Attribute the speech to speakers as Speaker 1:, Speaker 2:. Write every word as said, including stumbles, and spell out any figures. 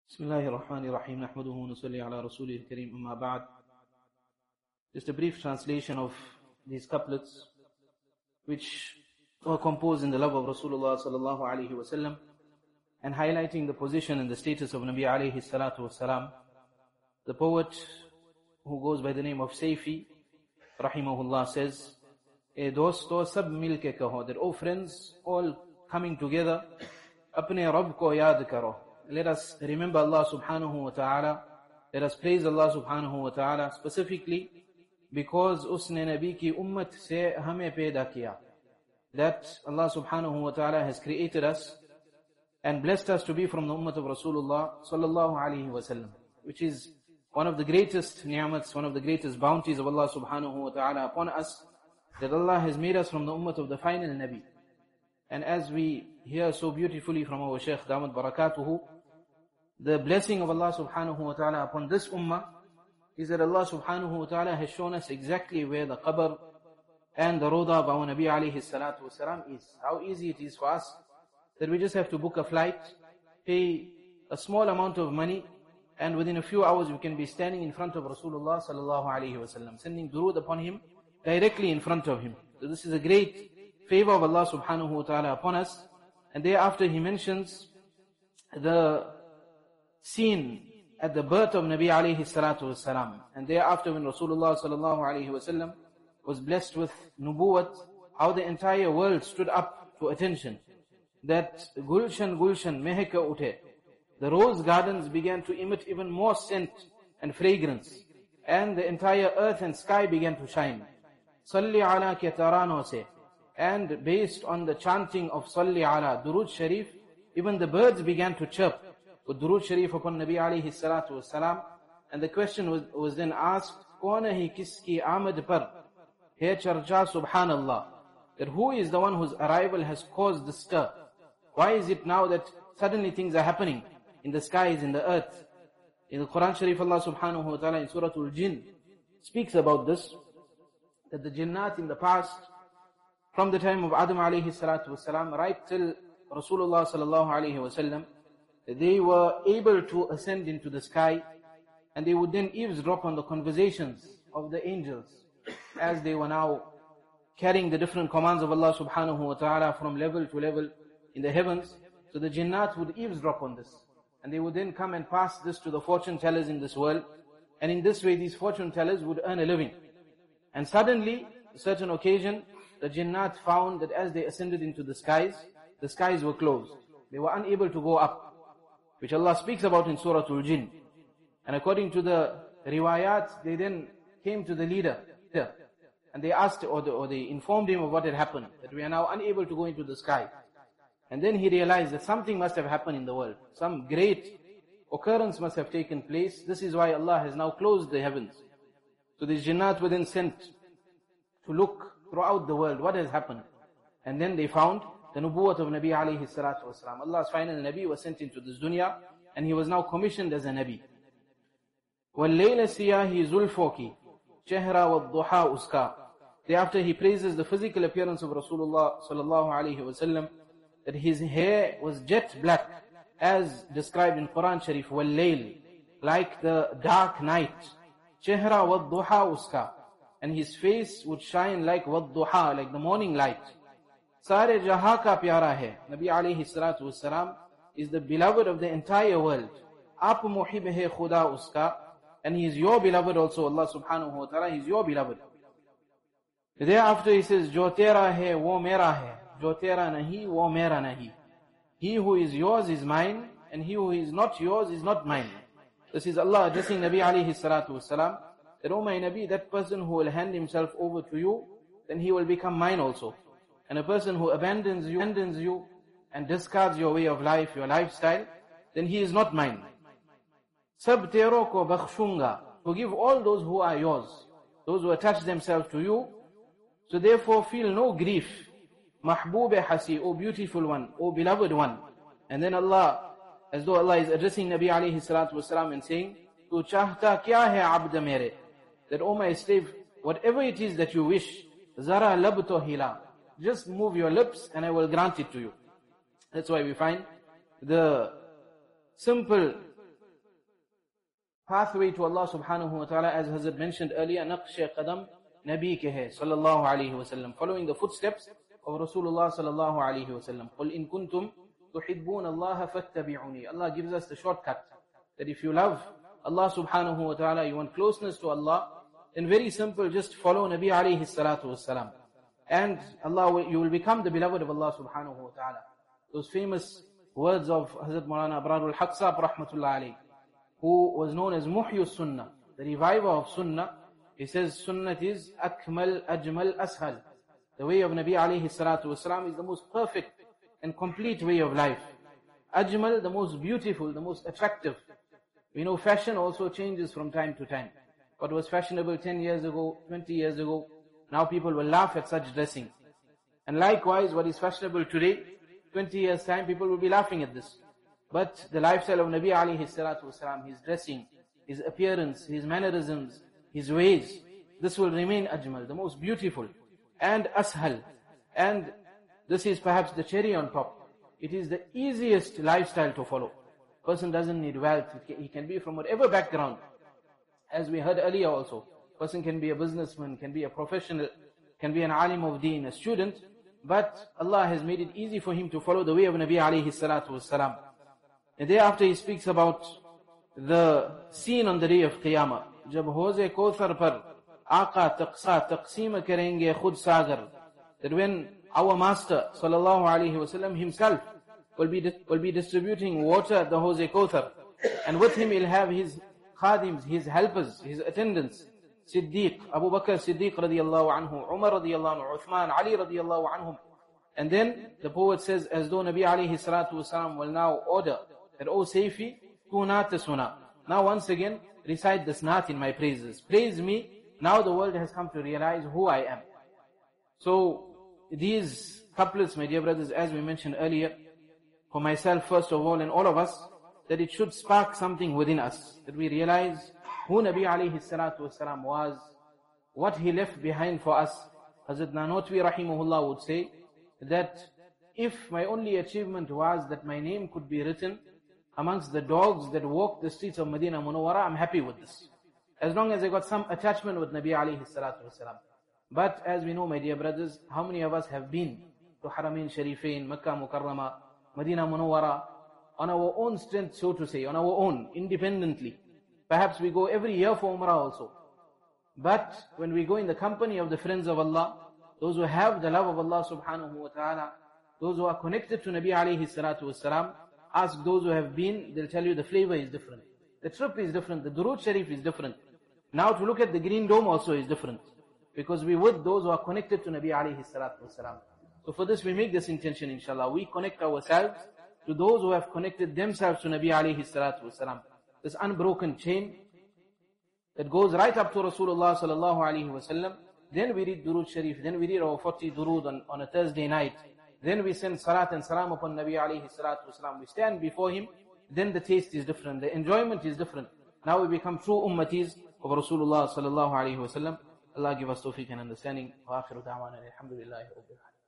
Speaker 1: بسم الله الرحمن الرحيم نحمده ونصلي على رسوله الكريم أما بعد. Just a brief translation of these couplets which were composed in the love of Rasulullah sallallahu alaihi wasallam and highlighting the position and the status of Nabi alayhi salatu wasalam. The poet who goes by the name of Sayfi rahimahullah says, "E dosto sab milke kaho," that, "O friends, all coming together, apne Rabb ko yaad karo." Let us remember Allah subhanahu wa ta'ala. Let us praise Allah subhanahu wa ta'ala specifically because usne nabi ki ummat se hame paida kiya. That Allah subhanahu wa ta'ala has created us and blessed us to be from the ummah of Rasulullah sallallahu alaihi wasallam, which is one of the greatest ni'mats, one of the greatest bounties of Allah subhanahu wa ta'ala upon us, that Allah has made us from the ummah of the final Nabi. And as we hear so beautifully from our Shaykh Damat Barakatuhu, the blessing of Allah subhanahu wa ta'ala upon this ummah is that Allah subhanahu wa ta'ala has shown us exactly where the qabr and the roda of our Nabi alayhi salatu wasalam is. How easy it is for us that we just have to book a flight, pay a small amount of money, and within a few hours we can be standing in front of Rasulullah sallallahu alayhi wasallam, sending durood upon him directly in front of him. So this is a great favor of Allah subhanahu wa ta'ala upon us. And thereafter he mentions the scene at the birth of Nabi alayhi salatu wasalam. And thereafter when Rasulullah sallallahu alayhi wasallam was blessed with nubuwwat, how the entire world stood up to attention. That Gulshan Gulshan Meheka Ute, the rose gardens began to emit even more scent and fragrance. And the entire earth and sky began to shine. Salli ala ketarano se. And based on the chanting of Salli ala, Durood Sharif, even the birds began to chirp with Durood Sharif upon Nabi alayhi salatu wasalam. And the question was, was then asked, "Kaun hai kiski amad par hai charcha subhanallah?" That who is the one whose arrival has caused the stir? Why is it now that suddenly things are happening in the skies, in the earth? In the Quran Sharif, Allah subhanahu wa ta'ala in Surah Al-Jinn speaks about this, that the jinnat in the past, from the time of Adam alayhi salatu wasalam, right till Rasulullah sallallahu alayhi wasallam, they were able to ascend into the sky and they would then eavesdrop on the conversations of the angels as they were now carrying the different commands of Allah subhanahu wa ta'ala from level to level in the heavens. So the jinnat would eavesdrop on this and they would then come and pass this to the fortune tellers in this world, and in this way these fortune tellers would earn a living. And suddenly, a certain occasion, the jinnat found that as they ascended into the skies, the skies were closed. They were unable to go up, which Allah speaks about in Surah Al-Jinn. And according to the riwayat, they then came to the leader and they asked, or, the, or they informed him of what had happened, that we are now unable to go into the sky. And then he realized that something must have happened in the world. Some great occurrence must have taken place. This is why Allah has now closed the heavens. So these jinnat were then sent to look throughout the world what has happened. And then they found the nubuwwat of Nabi alayhi salatu wasalam. Allah's final Nabi was sent into this dunya and he was now commissioned as a Nabi. وَاللَّيْلَ سِيَاهِ زُلْفُوكِ چهرہ وَالضُّحَا uska. Thereafter he praises the physical appearance of Rasulullah sallallahu alayhi wasallam, that his hair was jet black as described in Quran Sharif, وَاللَّيْلِ, like the dark night. چهرہ وَالضُّحَا uska. And his face would shine like وَالضُّحَا, like the morning light. Sare jaha ka pyara hai. Nabi alayhi salatu wassalam is the beloved of the entire world. Aap muhib hai khuda uska. And he is your beloved also, Allah subhanahu wa ta'ala, he is your beloved. Thereafter he says, Jo tera hai, wo mera hai. Jo tera nahi, wo mera nahi. He who is yours is mine, and he who is not yours is not mine. This is Allah addressing Nabi alayhi salatu wassalam, that, "O my Nabi, that person who will hand himself over to you, then he will become mine also. And a person who abandons you, abandons you and discards your way of life, your lifestyle, then he is not mine. Sab tero ko bakhshunga. Forgive all those who are yours, those who attach themselves to you. So therefore feel no grief. Mahboob hasi, O beautiful one, O beloved one." And then Allah, as though Allah is addressing Nabi alayhi salatu wasalam and saying, "Tu chahta kya hai abd mere?" That, "O my slave, whatever it is that you wish, zara lab to hila. Just move your lips and I will grant it to you." That's why we find the simple pathway to Allah subhanahu wa ta'ala, as Hazrat mentioned earlier, naqsh qadam nabi ke hai, sallallahu alayhi wa sallam, following the footsteps of Rasulullah sallallahu alayhi wa sallam. قُلْ إِن كُنْتُمْ تُحِبُّونَ اللَّهَ فَاتَّبِعُونِي. Allah gives us the shortcut, that if you love Allah subhanahu wa ta'ala, you want closeness to Allah, then very simple, just follow Nabi alayhi salatu wassalam. And Allah, will, you will become the beloved of Allah subhanahu wa ta'ala. Those famous words of Hazrat Maulana Abrarul Haqsab rahmatullah alayhi, who was known as Muhyu Sunnah, the reviver of Sunnah. He says, Sunnat is akmal, ajmal, ashal. The way of Nabi alayhi salatu wasalam is the most perfect and complete way of life. Ajmal, the most beautiful, the most attractive. We know fashion also changes from time to time. What was fashionable ten years ago, twenty years ago, now people will laugh at such dressing. And likewise, what is fashionable today, twenty years time, people will be laughing at this. But the lifestyle of Nabi alayhi salatu wasalam, his dressing, his appearance, his mannerisms, his ways, this will remain ajmal, the most beautiful, and ashal. And this is perhaps the cherry on top. It is the easiest lifestyle to follow. Person doesn't need wealth. He can be from whatever background. As we heard earlier also, person can be a businessman, can be a professional, can be an alim of deen, a student, but Allah has made it easy for him to follow the way of Nabi alayhi salatu wassalam. And thereafter he speaks about the scene on the day of Qiyamah. Jab hoze Kauthar par Aqa taqsa taqseem karenge khud sagar. That when our Master sallallahu alayhi wasallam himself will be will be distributing water at the Hawz-e Kauthar, and with him he'll have his khadims, his helpers, his attendants, Siddiq, Abu Bakr Siddiq radiyallahu anhu, Umar radiyallahu anhu, Uthman, Ali radiyallahu anhum. And then the poet says, as though Nabi alayhi salatu wasalam will now order that, O Sayfi, tu naat suna. Now once again, recite this naat in my praises. Praise me. Now the world has come to realize who I am. So these couplets, my dear brothers, as we mentioned earlier, for myself first of all and all of us, that it should spark something within us, that we realize who Nabi alayhi salatu wasalam was, what he left behind for us. Hazrat Nanotwi rahimahullah would say that if my only achievement was that my name could be written amongst the dogs that walk the streets of Medina Munawwara, I'm happy with this. As long as I got some attachment with Nabi alayhi salatu wasalam. But as we know, my dear brothers, how many of us have been to Haramain Sharifain, Makkah Mukarramah, Medina Munawwara, on our own strength, so to say, on our own, independently. Perhaps we go every year for Umrah also. But when we go in the company of the friends of Allah, those who have the love of Allah subhanahu wa ta'ala, those who are connected to Nabi alayhi salatu wasalam, ask those who have been, they'll tell you the flavor is different. The trip is different, the Durood Sharif is different. Now to look at the Green Dome also is different. Because we with those who are connected to Nabi alayhi salatu wasalam. So for this we make this intention, inshallah. We connect ourselves to those who have connected themselves to Nabi alayhi salatu wasalam. This unbroken chain that goes right up to Rasulullah sallallahu alayhi wasallam. Then we read Durood Sharif. Then we read our forty Durood on, on a Thursday night. Then we send Salat and Salam upon Nabi alayhi salatu wasalam. We stand before him. Then the taste is different. The enjoyment is different. Now we become true ummatis of Rasulullah sallallahu alayhi wasallam. Allah give us tawfiq and understanding. Wa akhiru da'wana alhamdulillahi rabbil alamin.